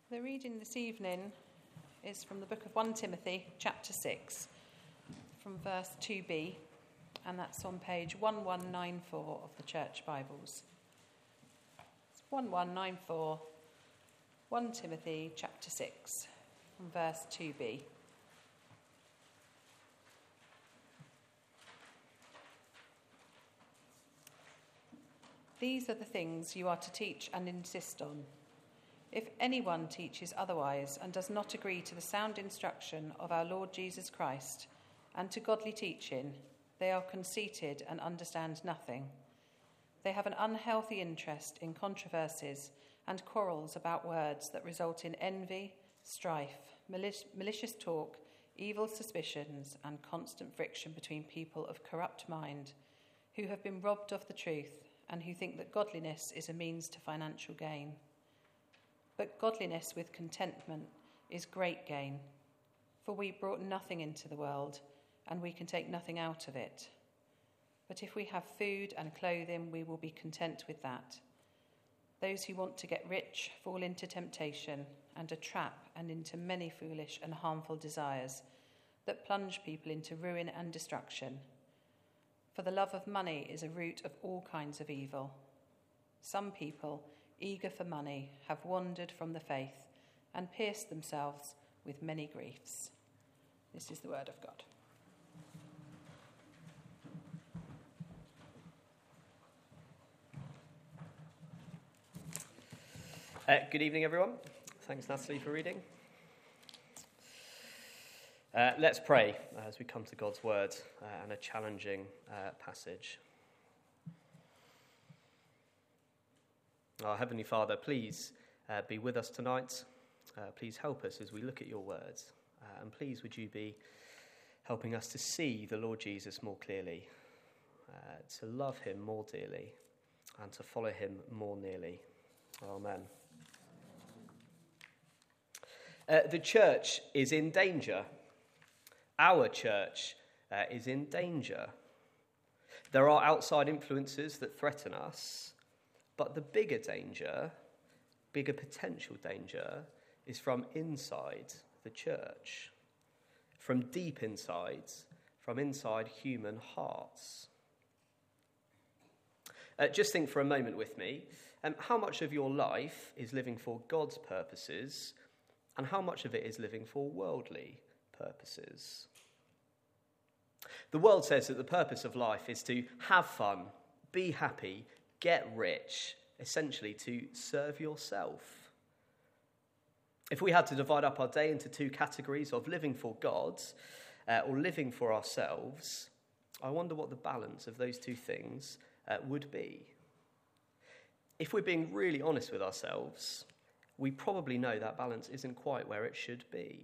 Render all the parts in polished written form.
The reading this evening is from the book of 1 Timothy, chapter 6, from verse 2b, and that's on page 1194 of the Church Bibles. It's 1194, 1 Timothy, chapter 6, from verse 2b. These are the things you are to teach and insist on. If anyone teaches otherwise and does not agree to the sound instruction of our Lord Jesus Christ and to godly teaching, they are conceited and understand nothing. They have an unhealthy interest in controversies and quarrels about words that result in envy, strife, malicious talk, evil suspicions, and constant friction between people of corrupt mind who have been robbed of the truth and who think that godliness is a means to financial gain. But godliness with contentment is great gain, for we brought nothing into the world, and we can take nothing out of it. But if we have food and clothing, we will be content with that. Those who want to get rich fall into temptation and a trap and into many foolish and harmful desires that plunge people into ruin and destruction. For the love of money is a root of all kinds of evil. Some people, eager for money, have wandered from the faith and pierced themselves with many griefs. This is the word of God. Good evening, everyone. Thanks, Natalie, for reading. Let's pray as we come to God's word and a challenging passage. Our Heavenly Father, please be with us tonight. Please help us as we look at your words. And please would you be helping us to see the Lord Jesus more clearly, to love him more dearly, and to follow him more nearly. Amen. The church is in danger. Our church is in danger. There are outside influences that threaten us. But the bigger potential danger, is from inside the church, from deep inside, from inside human hearts. Just think for a moment with me, how much of your life is living for God's purposes, and how much of it is living for worldly purposes? The world says that the purpose of life is to have fun, be happy, get rich, essentially to serve yourself. If we had to divide up our day into two categories of living for God or living for ourselves, I wonder what the balance of those two things would be. If we're being really honest with ourselves, we probably know that balance isn't quite where it should be.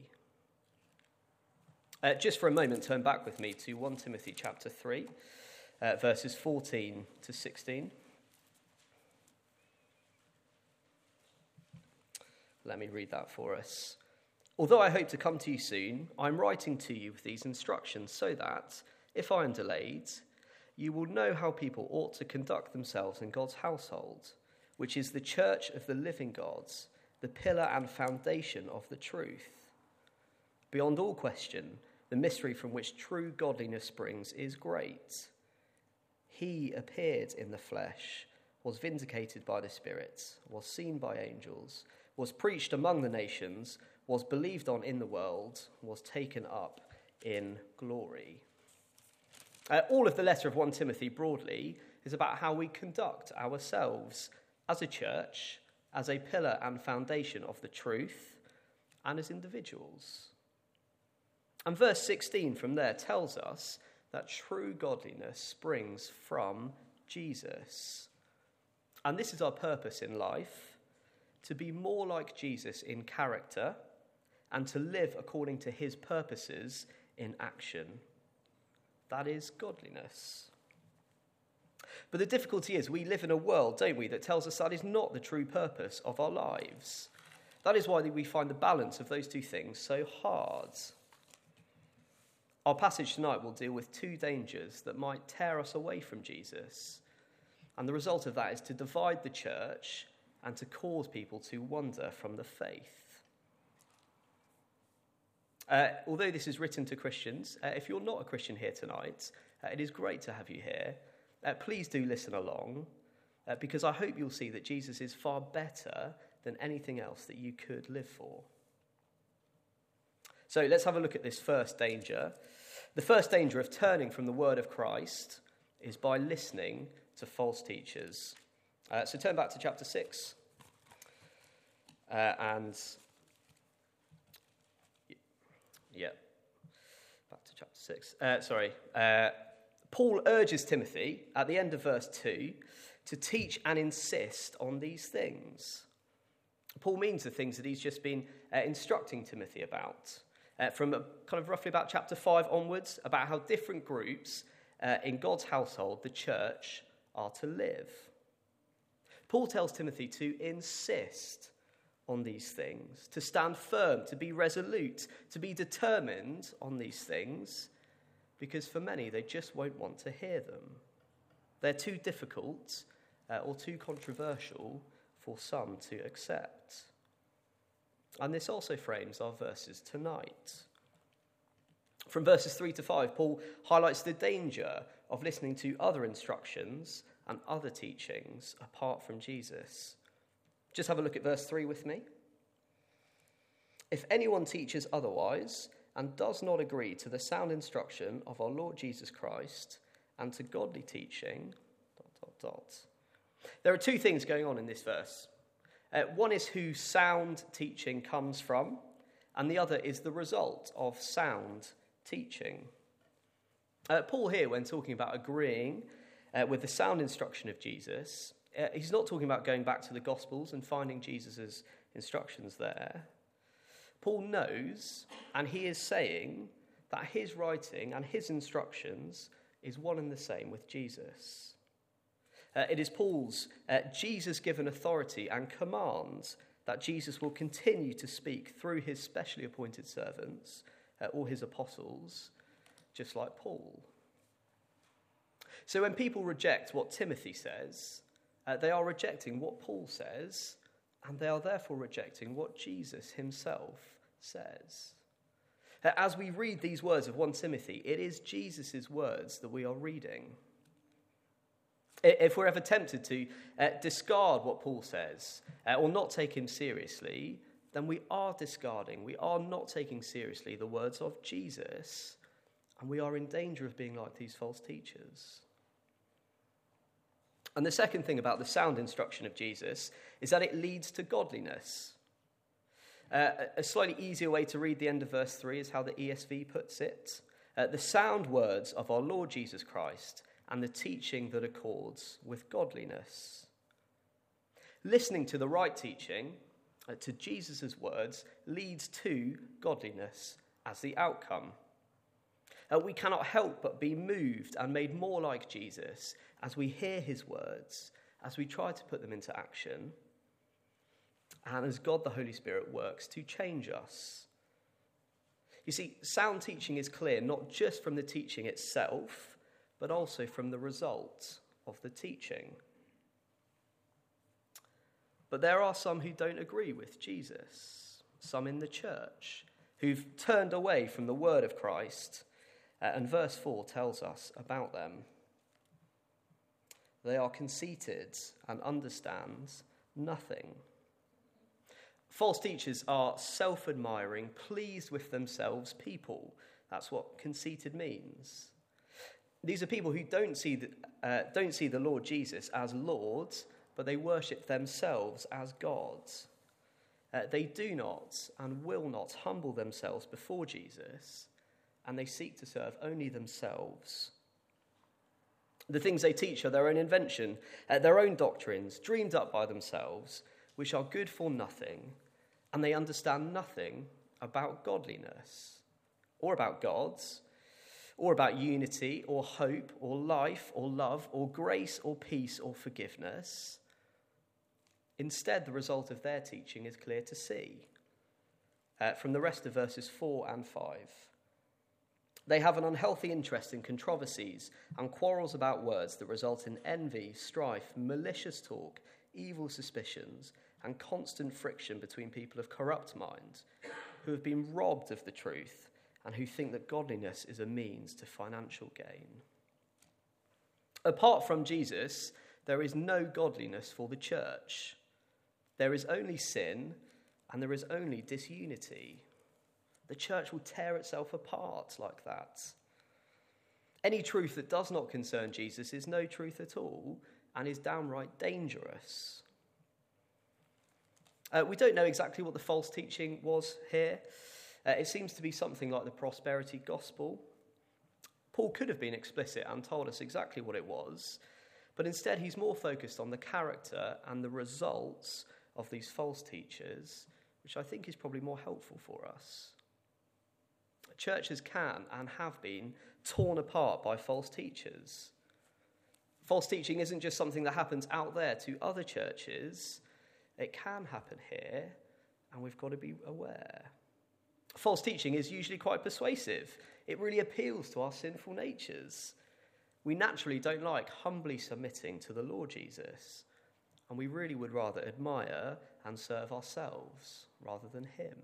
Just for a moment, turn back with me to 1 Timothy chapter 3, verses 14 to 16. Let me read that for us. Although I hope to come to you soon, I'm writing to you with these instructions so that, if I am delayed, you will know how people ought to conduct themselves in God's household, which is the church of the living God, the pillar and foundation of the truth. Beyond all question, the mystery from which true godliness springs is great. He appeared in the flesh, was vindicated by the Spirit, was seen by angels, was preached among the nations, was believed on in the world, was taken up in glory. All of the letter of 1 Timothy broadly is about how we conduct ourselves as a church, as a pillar and foundation of the truth, and as individuals. And verse 16 from there tells us that true godliness springs from Jesus. And this is our purpose in life, to be more like Jesus in character and to live according to his purposes in action. That is godliness. But the difficulty is we live in a world, don't we, that tells us that is not the true purpose of our lives. That is why we find the balance of those two things so hard. Our passage tonight will deal with two dangers that might tear us away from Jesus. And the result of that is to divide the church and to cause people to wander from the faith. Although this is written to Christians, if you're not a Christian here tonight, it is great to have you here. Please do listen along, because I hope you'll see that Jesus is far better than anything else that you could live for. So let's have a look at this first danger. The first danger of turning from the word of Christ is by listening to false teachers. So turn back to chapter 6. Back to chapter 6. Paul urges Timothy at the end of verse 2 to teach and insist on these things. Paul means the things that he's just been instructing Timothy about. From kind of roughly about chapter 5 onwards, about how different groups in God's household, the church, are to live. Paul tells Timothy to insist on these things, to stand firm, to be resolute, to be determined on these things, because for many, they just won't want to hear them. They're too difficult or too controversial for some to accept. And this also frames our verses tonight. From verses 3 to 5, Paul highlights the danger of listening to other instructions and other teachings apart from Jesus. Just have a look at verse 3 with me. If anyone teaches otherwise and does not agree to the sound instruction of our Lord Jesus Christ and to godly teaching, ... There are two things going on in this verse. One is who sound teaching comes from, and the other is the result of sound teaching. Paul here, when talking about agreeing with the sound instruction of Jesus, he's not talking about going back to the Gospels and finding Jesus' instructions there. Paul knows, and he is saying, that his writing and his instructions is one and the same with Jesus. It is Paul's Jesus-given authority and commands that Jesus will continue to speak through his specially appointed servants or his apostles, just like Paul. So when people reject what Timothy says, they are rejecting what Paul says, and they are therefore rejecting what Jesus himself says. As we read these words of 1 Timothy, it is Jesus' words that we are reading. If we're ever tempted to discard what Paul says or not take him seriously, then we are not taking seriously the words of Jesus, and we are in danger of being like these false teachers. And the second thing about the sound instruction of Jesus is that it leads to godliness. A slightly easier way to read the end of verse 3 is how the ESV puts it. The sound words of our Lord Jesus Christ and the teaching that accords with godliness. Listening to the right teaching, to Jesus' words, leads to godliness as the outcome. We cannot help but be moved and made more like Jesus as we hear his words, as we try to put them into action, and as God the Holy Spirit works to change us. You see, sound teaching is clear not just from the teaching itself, but also from the result of the teaching. But there are some who don't agree with Jesus, some in the church, who've turned away from the word of Christ, and verse 4 tells us about them. They are conceited and understand nothing. False teachers are self-admiring, pleased with themselves people. That's what conceited means. These are people who don't see the Lord Jesus as Lord, but they worship themselves as gods. They do not and will not humble themselves before Jesus, and they seek to serve only themselves. The things they teach are their own invention, their own doctrines, dreamed up by themselves, which are good for nothing, and they understand nothing about godliness, or about gods, or about unity, or hope, or life, or love, or grace, or peace, or forgiveness. Instead, the result of their teaching is clear to see from the rest of verses 4 and 5. They have an unhealthy interest in controversies and quarrels about words that result in envy, strife, malicious talk, evil suspicions, and constant friction between people of corrupt mind, who have been robbed of the truth and who think that godliness is a means to financial gain. Apart from Jesus, there is no godliness for the church. There is only sin and there is only disunity. The church will tear itself apart like that. Any truth that does not concern Jesus is no truth at all and is downright dangerous. We don't know exactly what the false teaching was here. It seems to be something like the prosperity gospel. Paul could have been explicit and told us exactly what it was, but instead he's more focused on the character and the results of these false teachers, which I think is probably more helpful for us. Churches can and have been torn apart by false teachers. False teaching isn't just something that happens out there to other churches. It can happen here, and we've got to be aware. False teaching is usually quite persuasive. It really appeals to our sinful natures. We naturally don't like humbly submitting to the Lord Jesus, and we really would rather admire and serve ourselves rather than him.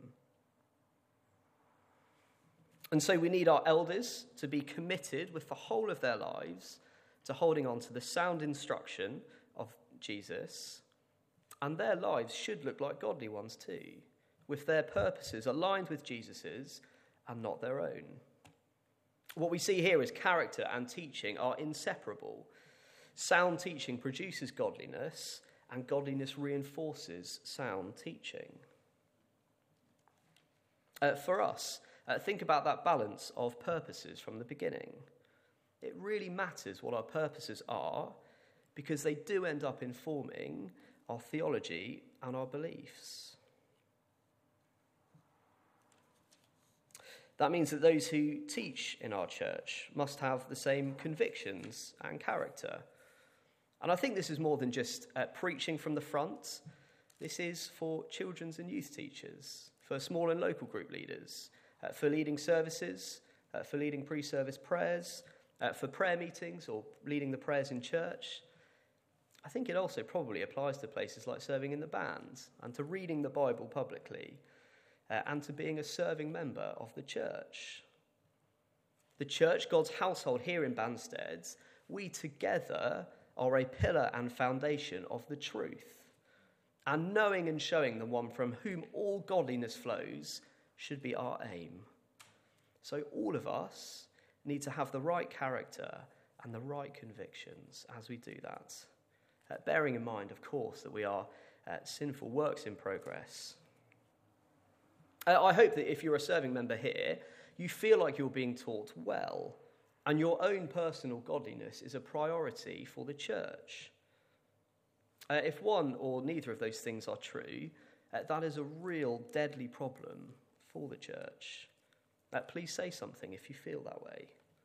And so we need our elders to be committed with the whole of their lives to holding on to the sound instruction of Jesus, and their lives should look like godly ones too, with their purposes aligned with Jesus's and not their own. What we see here is character and teaching are inseparable. Sound teaching produces godliness, and godliness reinforces sound teaching. For us, think about that balance of purposes from the beginning. It really matters what our purposes are, because they do end up informing our theology and our beliefs. That means that those who teach in our church must have the same convictions and character. And I think this is more than just preaching from the front. This is for children's and youth teachers, for small and local group leaders, for leading services, for leading pre-service prayers, for prayer meetings or leading the prayers in church. I think it also probably applies to places like serving in the band and to reading the Bible publicly and to being a serving member of the church. The church, God's household here in Banstead, we together are a pillar and foundation of the truth. And knowing and showing the one from whom all godliness flows should be our aim. So all of us need to have the right character and the right convictions as we do that. Bearing in mind, of course, that we are sinful works in progress. I hope that if you're a serving member here, you feel like you're being taught well, and your own personal godliness is a priority for the church. If one or neither of those things are true, that is a real deadly problem for the church. Please say something if you feel that way.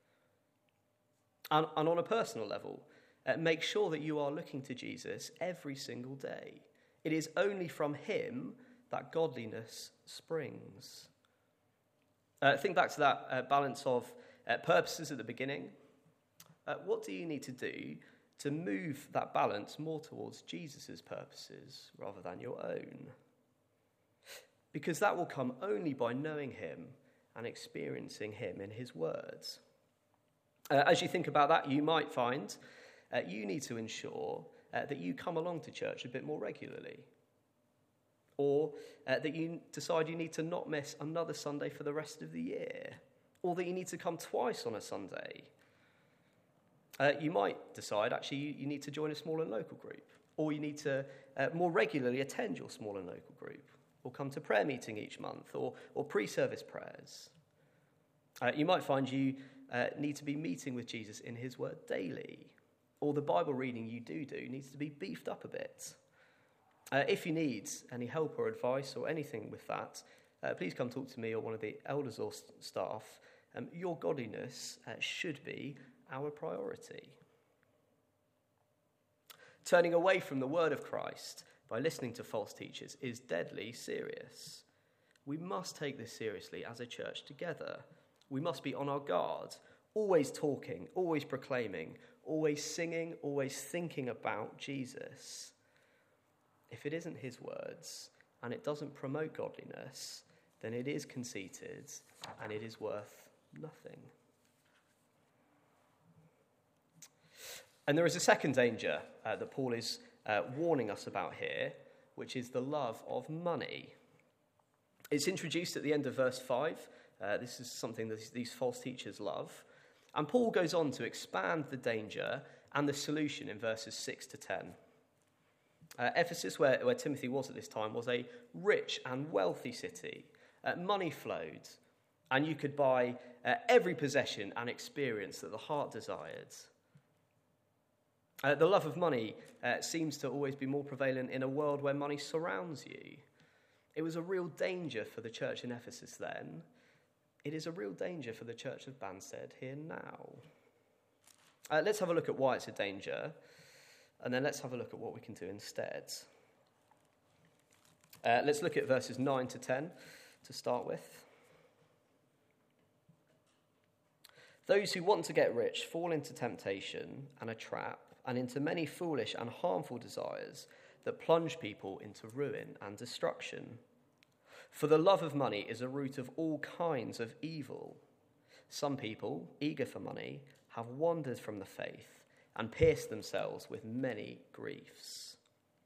And on a personal level, make sure that you are looking to Jesus every single day. It is only from him that godliness springs. Think back to that balance of purposes at the beginning. What do you need to do to move that balance more towards Jesus' purposes rather than your own? Because that will come only by knowing him and experiencing him in his words. As you think about that, you might find you need to ensure that you come along to church a bit more regularly. Or that you decide you need to not miss another Sunday for the rest of the year. Or that you need to come twice on a Sunday. You might decide, actually, you need to join a small and local group. Or you need to more regularly attend your small and local group. Or come to prayer meeting each month. Or pre-service prayers. You might find you need to be meeting with Jesus in his word daily. Or the Bible reading you do needs to be beefed up a bit. If you need any help or advice or anything with that, please come talk to me or one of the elders or staff. Your godliness should be our priority. Turning away from the word of Christ by listening to false teachers is deadly serious. We must take this seriously as a church together. We must be on our guard, always talking, always proclaiming, always singing, always thinking about Jesus. If it isn't his words and it doesn't promote godliness, then it is conceited and it is worth nothing. And there is a second danger that Paul is warning us about here, which is the love of money. It's introduced at the end of verse 5. This is something that these false teachers love. And Paul goes on to expand the danger and the solution in verses 6 to 10. Ephesus, where Timothy was at this time, was a rich and wealthy city. Money flowed, and you could buy every possession and experience that the heart desired. The love of money seems to always be more prevalent in a world where money surrounds you. It was a real danger for the church in Ephesus then. It is a real danger for the church of Banstead here now. Let's have a look at why it's a danger, and then let's have a look at what we can do instead. Let's look at verses 9 to 10 to start with. Those who want to get rich fall into temptation and a trap, and into many foolish and harmful desires that plunge people into ruin and destruction. For the love of money is a root of all kinds of evil. Some people, eager for money, have wandered from the faith and pierced themselves with many griefs.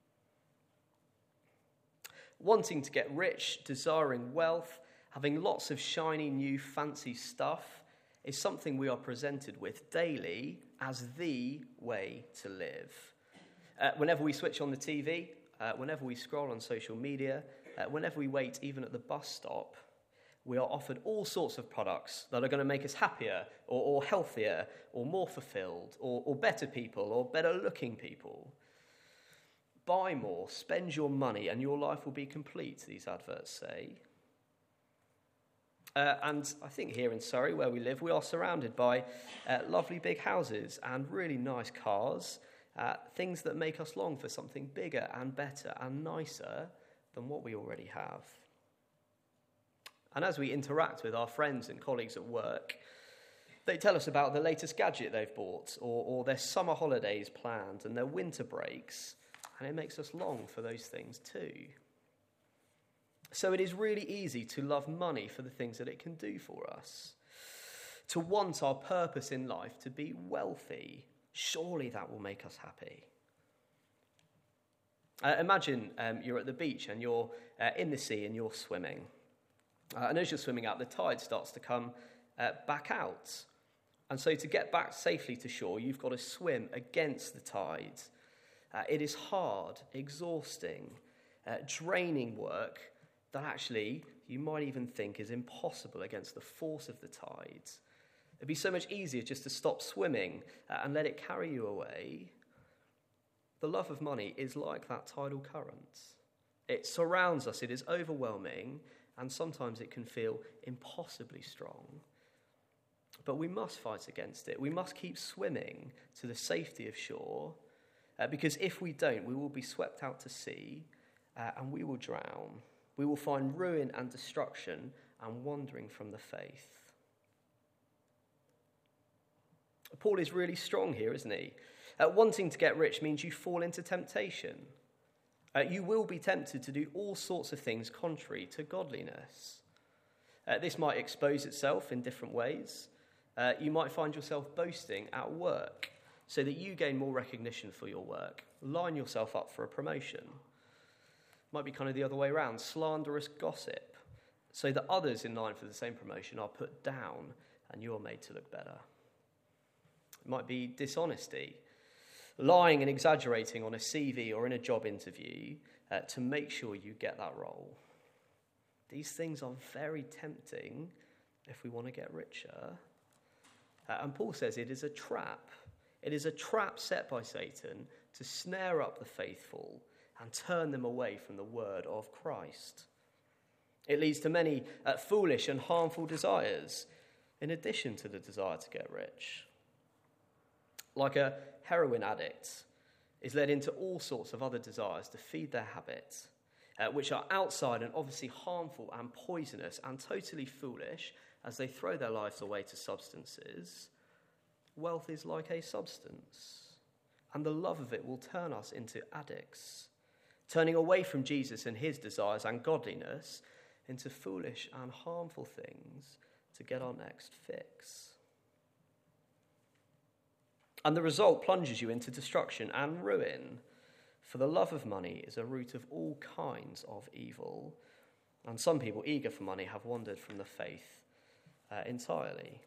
Wanting to get rich, desiring wealth, having lots of shiny new fancy stuff is something we are presented with daily as the way to live. Whenever we switch on the TV, whenever we scroll on social media, whenever we wait even at the bus stop, we are offered all sorts of products that are going to make us happier or healthier or more fulfilled or better people or better looking people. Buy more, spend your money, and your life will be complete, these adverts say. And I think here in Surrey, where we live, we are surrounded by lovely big houses and really nice cars, things that make us long for something bigger and better and nicer than what we already have. And as we interact with our friends and colleagues at work, they tell us about the latest gadget they've bought or their summer holidays planned and their winter breaks, and it makes us long for those things too. So it is really easy to love money for the things that it can do for us. To want our purpose in life to be wealthy. Surely that will make us happy. Imagine you're at the beach and you're in the sea and you're swimming. And as you're swimming out, the tide starts to come back out. And so to get back safely to shore, you've got to swim against the tide. It is hard, exhausting, draining work that actually you might even think is impossible against the force of the tides. It'd be so much easier just to stop swimming and let it carry you away. The love of money is like that tidal current. It surrounds us, it is overwhelming, and sometimes it can feel impossibly strong. But we must fight against it. We must keep swimming to the safety of shore, because if we don't, we will be swept out to sea and we will drown. We will find ruin and destruction and wandering from the faith. Paul is really strong here, isn't he? Wanting to get rich means you fall into temptation. You will be tempted to do all sorts of things contrary to godliness. This might expose itself in different ways. You might find yourself boasting at work so that you gain more recognition for your work. Line yourself up for a promotion. Might be kind of the other way around, slanderous gossip, so that others in line for the same promotion are put down and you're made to look better. It might be dishonesty, lying and exaggerating on a CV or in a job interview to make sure you get that role. These things are very tempting if we want to get richer. And Paul says it is a trap. It is a trap set by Satan to snare up the faithful and turn them away from the word of Christ. It leads to many foolish and harmful desires, in addition to the desire to get rich. Like a heroin addict is led into all sorts of other desires to feed their habit, which are outside and obviously harmful and poisonous and totally foolish as they throw their lives away to substances. Wealth is like a substance, and the love of it will turn us into addicts. Turning away from Jesus and his desires and godliness into foolish and harmful things to get our next fix. And the result plunges you into destruction and ruin, for the love of money is a root of all kinds of evil, and some people eager for money have wandered from the faith entirely.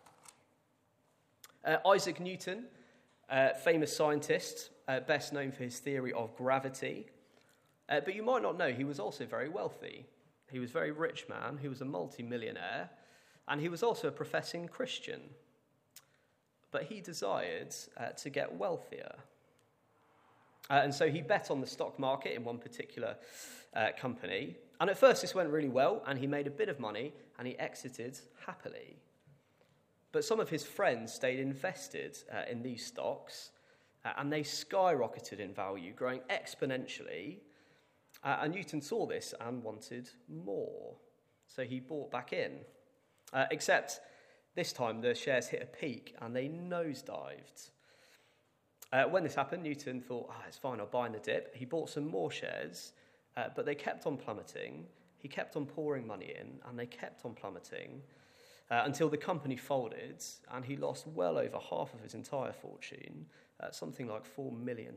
Isaac Newton, famous scientist, best known for his theory of gravity, but you might not know he was also very wealthy. He was a very rich man, he was a multi-millionaire, and he was also a professing Christian. But he desired to get wealthier. And so he bet on the stock market in one particular company. And at first this went really well, and he made a bit of money, and he exited happily. But some of his friends stayed invested in these stocks, and they skyrocketed in value, growing exponentially. And Newton saw this and wanted more. So he bought back in. Except this time the shares hit a peak and they nosedived. When this happened, Newton thought, it's fine, I'll buy in the dip. He bought some more shares, but they kept on plummeting. He kept on pouring money in, and they kept on plummeting until the company folded, and he lost well over half of his entire fortune, something like £4 million.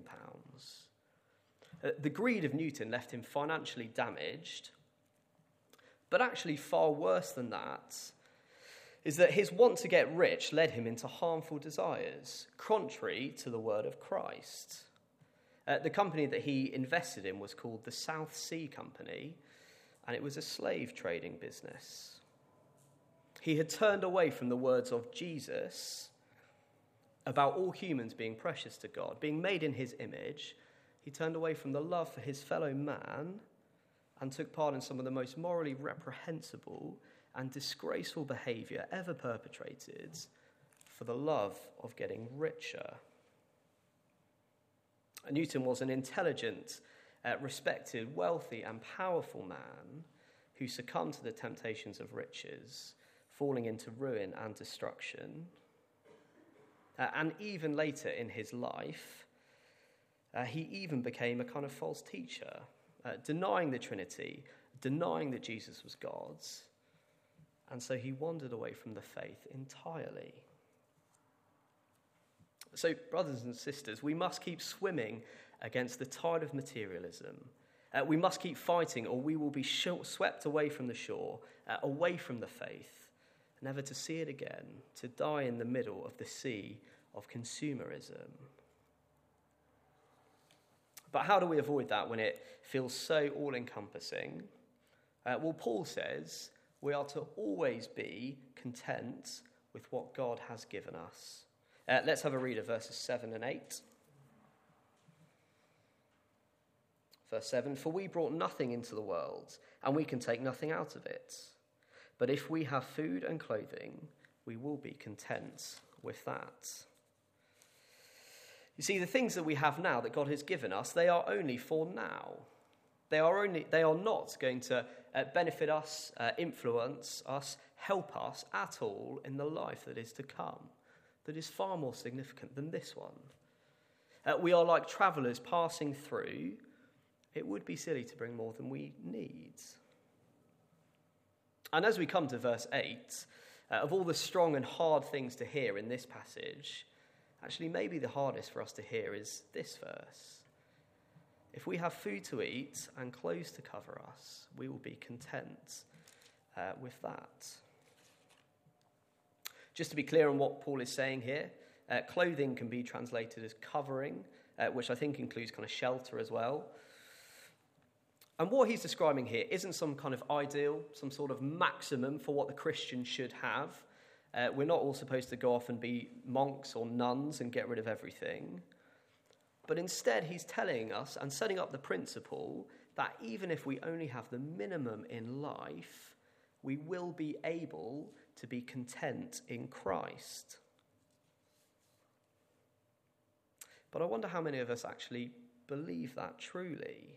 The greed of Newton left him financially damaged, but actually far worse than that is that his want to get rich led him into harmful desires, contrary to the word of Christ. The company that he invested in was called the South Sea Company, and it was a slave trading business. He had turned away from the words of Jesus about all humans being precious to God, being made in his image. He turned away from the love for his fellow man and took part in some of the most morally reprehensible and disgraceful behaviour ever perpetrated for the love of getting richer. Newton was an intelligent, respected, wealthy and powerful man who succumbed to the temptations of riches, falling into ruin and destruction. And even later in his life, he even became a kind of false teacher, denying the Trinity, denying that Jesus was God. And so he wandered away from the faith entirely. So, brothers and sisters, we must keep swimming against the tide of materialism. We must keep fighting, or we will be swept away from the shore, away from the faith, never to see it again, to die in the middle of the sea of consumerism. But how do we avoid that when it feels so all-encompassing? Well, Paul says we are to always be content with what God has given us. Let's have a read of verses 7 and 8. Verse 7, "For we brought nothing into the world, and we can take nothing out of it. But if we have food and clothing, we will be content with that." You see, the things that we have now that God has given us, they are only for now. They are not going to benefit us, influence us, help us at all in the life that is to come, that is far more significant than this one. We are like travellers passing through. It would be silly to bring more than we need. And as we come to verse 8, of all the strong and hard things to hear in this passage, actually maybe the hardest for us to hear is this verse. If we have food to eat and clothes to cover us, we will be content with that. Just to be clear on what Paul is saying here, clothing can be translated as covering, which I think includes kind of shelter as well. And what he's describing here isn't some kind of ideal, some sort of maximum for what the Christian should have. We're not all supposed to go off and be monks or nuns and get rid of everything. But instead, he's telling us and setting up the principle that even if we only have the minimum in life, we will be able to be content in Christ. But I wonder how many of us actually believe that truly.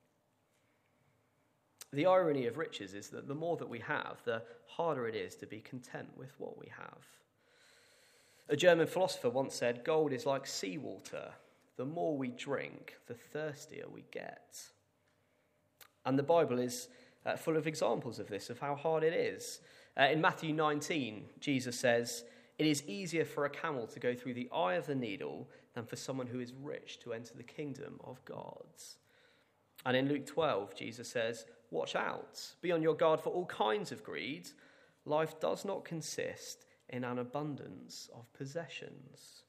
The irony of riches is that the more that we have, the harder it is to be content with what we have. A German philosopher once said, "Gold is like seawater. The more we drink, the thirstier we get." And the Bible is full of examples of this, of how hard it is. In Matthew 19, Jesus says, "It is easier for a camel to go through the eye of the needle than for someone who is rich to enter the kingdom of God." And in Luke 12, Jesus says, "Watch out, be on your guard for all kinds of greed. Life does not consist in an abundance of possessions."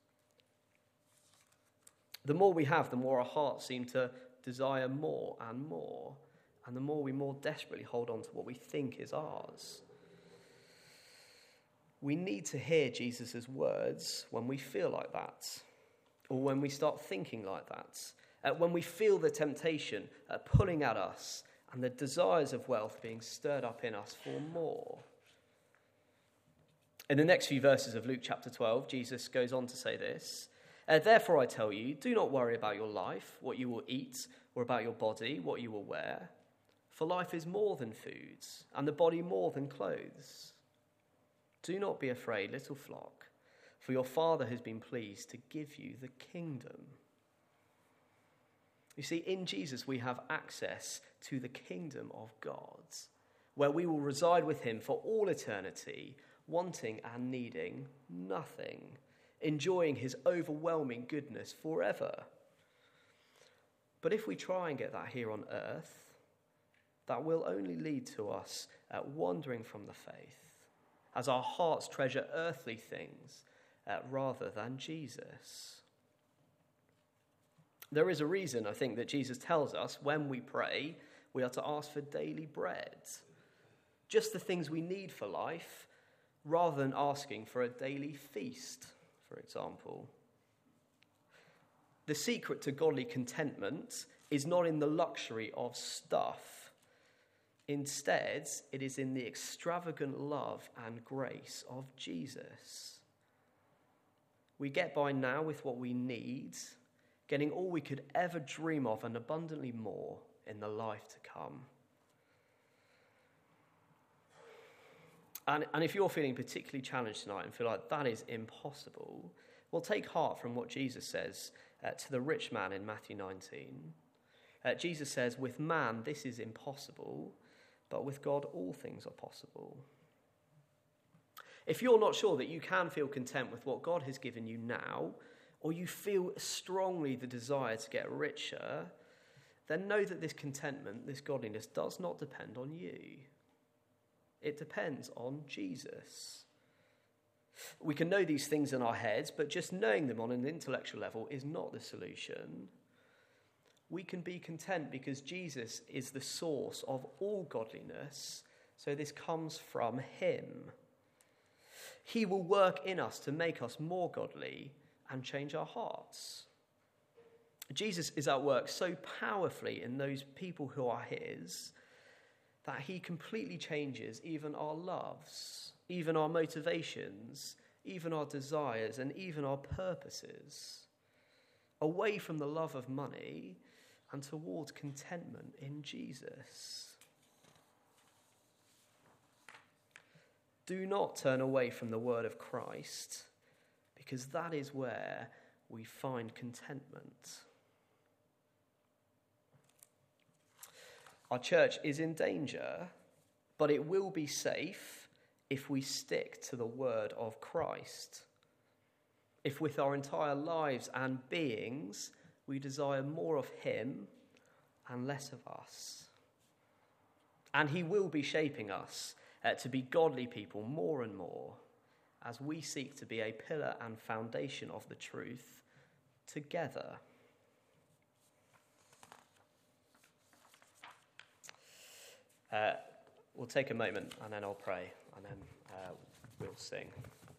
The more we have, the more our hearts seem to desire more, and the more we more desperately hold on to what we think is ours. We need to hear Jesus' words when we feel like that, or when we start thinking like that, when we feel the temptation pulling at us and the desires of wealth being stirred up in us for more. In the next few verses of Luke chapter 12, Jesus goes on to say this, "Therefore I tell you, do not worry about your life, what you will eat, or about your body, what you will wear. For life is more than food, and the body more than clothes. Do not be afraid, little flock, for your Father has been pleased to give you the kingdom." You see, in Jesus we have access to the kingdom of God, where we will reside with him for all eternity, wanting and needing nothing, enjoying his overwhelming goodness forever. But if we try and get that here on earth, that will only lead to us wandering from the faith, as our hearts treasure earthly things rather than Jesus. There is a reason, I think, that Jesus tells us when we pray, we are to ask for daily bread, just the things we need for life, rather than asking for a daily feast, for example. The secret to godly contentment is not in the luxury of stuff. Instead, it is in the extravagant love and grace of Jesus. We get by now with what we need, getting all we could ever dream of and abundantly more in the life to come. And if you're feeling particularly challenged tonight and feel like that is impossible, well, take heart from what Jesus says to the rich man in Matthew 19. Jesus says, "With man this is impossible, but with God all things are possible." If you're not sure that you can feel content with what God has given you now, or you feel strongly the desire to get richer, then know that this contentment, this godliness, does not depend on you. It depends on Jesus. We can know these things in our heads, but just knowing them on an intellectual level is not the solution. We can be content because Jesus is the source of all godliness, so this comes from him. He will work in us to make us more godly and change our hearts. Jesus is at work so powerfully in those people who are his that he completely changes even our loves, even our motivations, even our desires, and even our purposes, away from the love of money and towards contentment in Jesus. Do not turn away from the word of Christ, because that is where we find contentment. Our church is in danger, but it will be safe if we stick to the word of Christ. If with our entire lives and beings we desire more of him and less of us. And he will be shaping us to be godly people more and more as we seek to be a pillar and foundation of the truth together. We'll take a moment and then I'll pray and then we'll sing.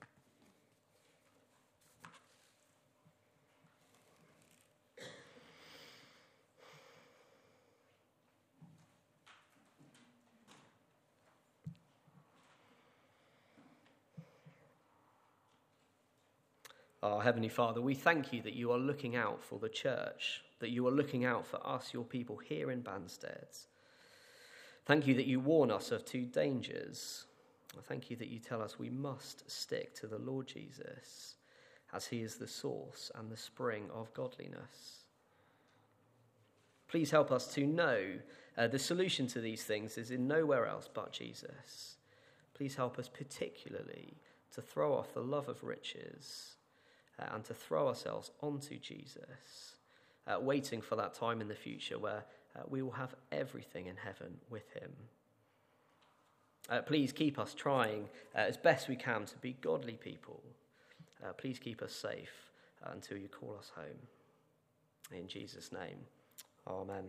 Our Heavenly Father, we thank you that you are looking out for the church, that you are looking out for us, your people here in Banstead. Thank you that you warn us of two dangers. Thank you that you tell us we must stick to the Lord Jesus, as he is the source and the spring of godliness. Please help us to know the solution to these things is in nowhere else but Jesus. Please help us particularly to throw off the love of riches and to throw ourselves onto Jesus, waiting for that time in the future where we will have everything in heaven with him. Please keep us trying as best we can to be godly people. Please keep us safe until you call us home. In Jesus' name, amen.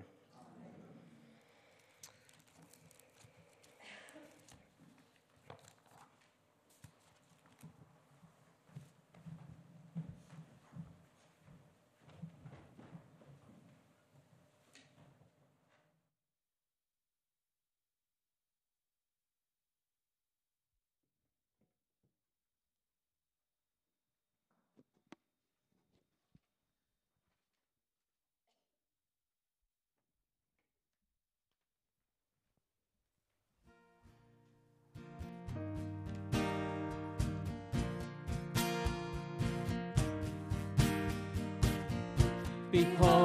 Because